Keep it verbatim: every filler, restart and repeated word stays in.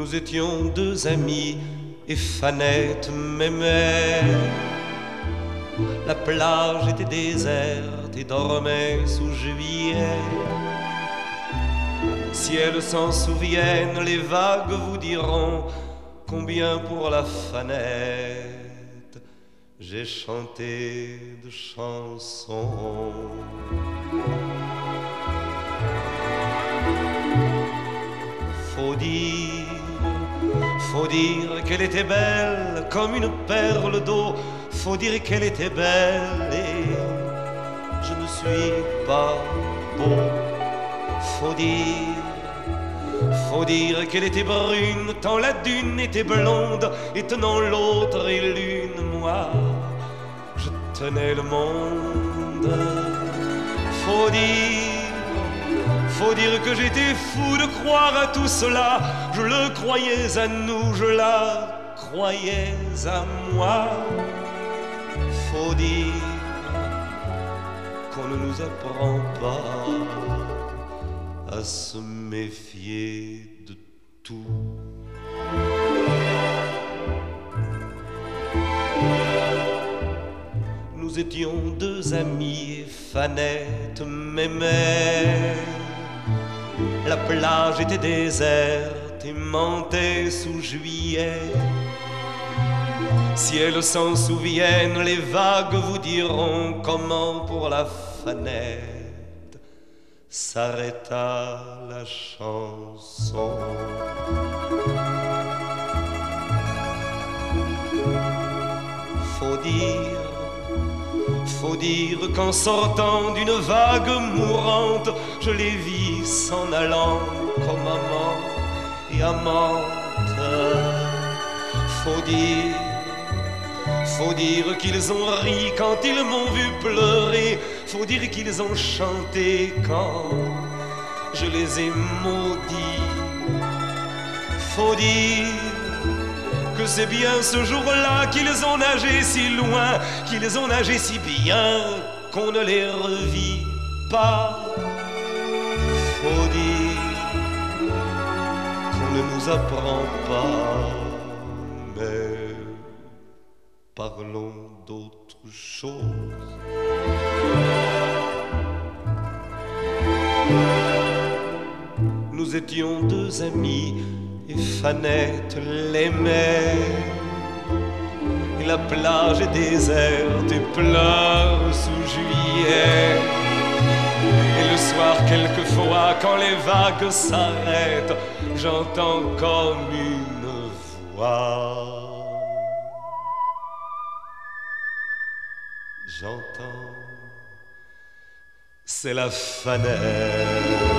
Nous étions deux amis et Fanette m'aimait. La plage était déserte et dormait sous juillet. Si elles s'en souviennent, les vagues vous diront combien pour la Fanette j'ai chanté de chansons. Faut dire, faut dire qu'elle était belle comme une perle d'eau. Faut dire qu'elle était belle et je ne suis pas beau. Faut dire, faut dire qu'elle était brune tant la dune était blonde et tenant l'autre et l'une, moi, je tenais le monde. Faut dire, faut dire que j'étais fou de croire à tout cela. Je le croyais à nous, je la croyais à moi. Faut dire qu'on ne nous apprend pas à se méfier de tout. Nous étions deux amis et Fanette m'aimait. La plage était déserte et mentait sous juillet. Si elles s'en souviennent, les vagues vous diront comment pour la Fanette s'arrêta la chanson. Faut dire, faut dire qu'en sortant d'une vague mourante, je les vis s'en allant comme amant et amante. Faut dire, faut dire qu'ils ont ri quand ils m'ont vu pleurer. Faut dire qu'ils ont chanté quand je les ai maudits. Faut dire que c'est bien ce jour-là qu'ils ont nagé si loin, qu'ils ont nagé si bien qu'on ne les revit pas. Faut dire qu'on ne nous apprend pas, mais parlons d'autre chose. Nous étions deux amis et Fanette l'aimait. Et la plage est déserte et pleure sous juillet. Et le soir quelquefois quand les vagues s'arrêtent, j'entends comme une voix. J'entends, c'est la Fanette.